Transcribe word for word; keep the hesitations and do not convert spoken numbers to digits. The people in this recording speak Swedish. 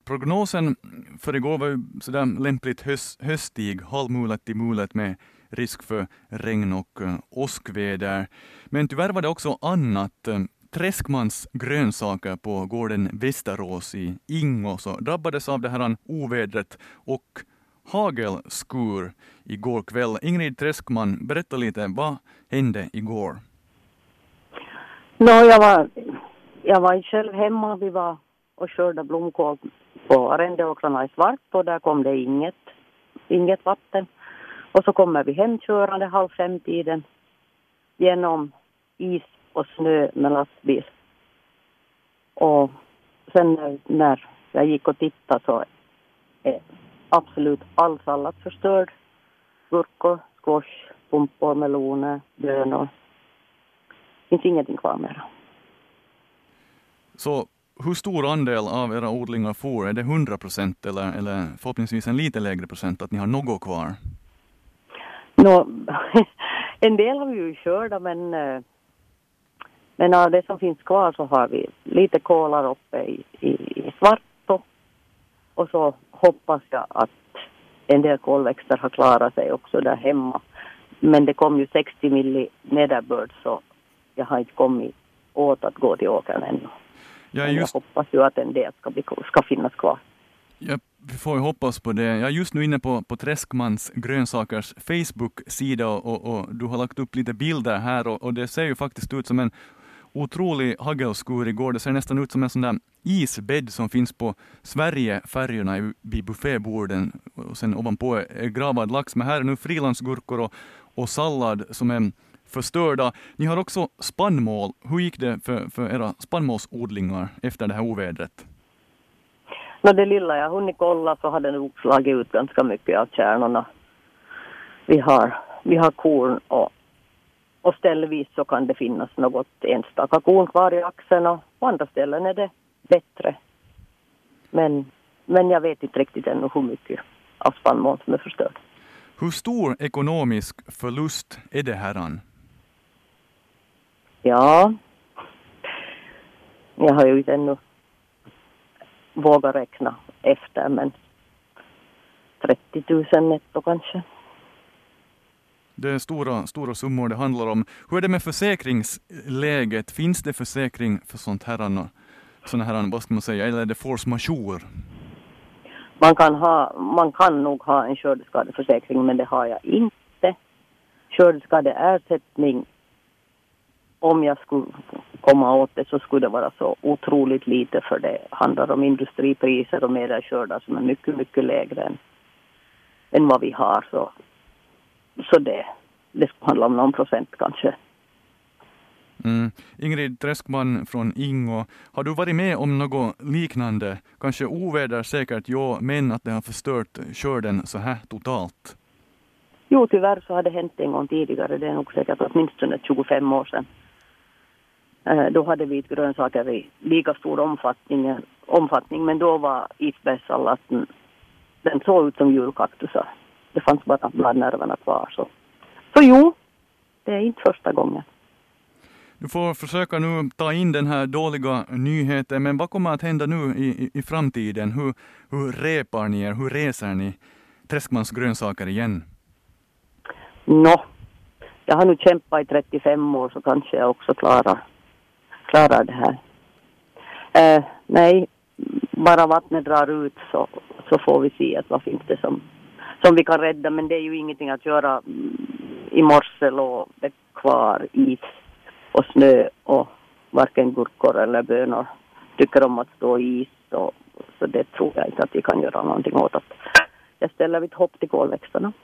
prognosen för igår var ju sådär lämpligt höst, höstig, halvmulet till mulet med risk för regn och uh, åskväder. Men tyvärr var det också annat. Träskmans grönsaker på gården Västerås i Ingo så drabbades av det här ovädret och hagelskur igår kväll. Ingrid Träskman, berätta lite, vad hände igår? No, jag var, jag var själv hemma, vi var och körde blomkål på arrendeåkrarna i Svart och där kom det inget, inget vatten. Och så kommer vi hemkörande halv fem tiden genom is och snö med lastbil. Och sen när, när jag gick och tittade så är absolut all sallad förstörd. Gurkor, squash, pumpor, meloner, bönor. Det finns ingenting kvar mer. Så hur stor andel av era odlingar får? Är det hundra procent eller, eller förhoppningsvis en lite lägre procent att ni har något kvar? Nå, en del har vi ju körda men, men av det som finns kvar så har vi lite kålar uppe i, i, i Svarto. Och så hoppas jag att en del kolväxter har klarat sig också där hemma. Men det kom ju sextio milli nederbörd så jag har inte kommit åt att gå till åkern ännu. Ja, just... Jag hoppas ju att en del ska, bli, ska finnas kvar. Ja, vi får ju hoppas på det. Jag är just nu inne på, på Träskmans grönsakers Facebook-sida och, och du har lagt upp lite bilder här och, och det ser ju faktiskt ut som en otrolig hagelskur igår. Det ser nästan ut som en sån där isbädd som finns på Sverigefärjorna vid bufféborden och sen ovanpå är gravad lax. Men här är nu frilandsgurkor och, och sallad som är förstörda. Ni har också spannmål. Hur gick det för, för era spannmålsodlingar efter det här ovädret? När det lilla jag hunnit kolla så hade det slagit ut ganska mycket av kärnorna. Vi har, vi har korn och, och ställvis så kan det finnas något enstaka korn kvar i axeln och på andra ställen är det bättre. Men, men jag vet inte riktigt ännu hur mycket av spannmål som är förstörd. Hur stor ekonomisk förlust är det här? Ja, jag har ju inte ännu vågat räkna efter, men trettio tusen netto kanske. Det är stora, stora summor det handlar om. Hur är det med försäkringsläget? Finns det försäkring för sånt här, såna här, vad ska man säga, eller är det force majeure? Man kan, ha, man kan nog ha en skördeskadeförsäkring, men det har jag inte. Skördeskadeersättning, om jag skulle komma åt det så skulle det vara så otroligt lite för det handlar om industripriser och mederskördar som är mycket, mycket lägre än, än vad vi har. Så, så det, det skulle handla om någon procent kanske. Mm. Ingrid Träskman från Ingo, har du varit med om något liknande? Kanske oväder säkert, ja, men att det har förstört skörden så här totalt? Jo, tyvärr så har det hänt en gång tidigare. Det är nog säkert åtminstone tjugofem år sedan. Eh, då hade vi grönsaker i lika stor omfattning, omfattning men då var isbergssalladen, den såg ut som julkaktusar. Det fanns bara bladnerverna kvar. Så. så jo, det är inte första gången. Du får försöka nu ta in den här dåliga nyheten, men vad kommer att hända nu i, i, i framtiden? Hur, hur repar ni er? Hur reser ni Träskmans grönsaker igen? Nå, jag har nu kämpat i trettiofem år så kanske jag också klarar, klarar det här. Eh, nej, bara vattnet drar ut så, så får vi se att vad finns det som, som vi kan rädda. Men det är ju ingenting att göra. I morse låg det kvar is och snö och varken gurkor eller bönor tycker om att stå i is. Och, så det tror jag inte att vi kan göra någonting åt. Att jag ställer mitt hopp till kolväxterna.